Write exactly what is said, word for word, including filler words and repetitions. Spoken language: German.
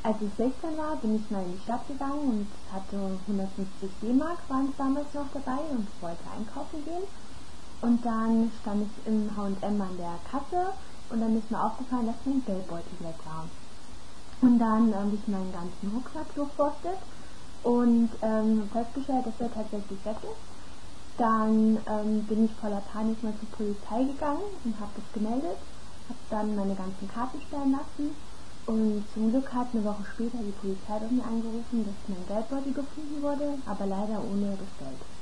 Als ich sechzehn war, bin ich mal in die Stadt gegangen und hatte hundertfünfzig D-Mark waren es damals noch dabei und wollte einkaufen gehen. Und dann stand ich im H und M an der Kasse und dann ist mir aufgefallen, dass mein Geldbeutel weg war. Und dann ähm, habe ich meinen ganzen Rucksack durchforstet und ähm, festgestellt, dass er tatsächlich weg ist. Dann ähm, bin ich voller Panik mal zur Polizei gegangen und habe das gemeldet, habe dann meine ganzen Karten stellen lassen und zum Glück hat eine Woche später die Polizei bei mir angerufen, dass mein Geldbeutel gefunden wurde, aber leider ohne das Geld.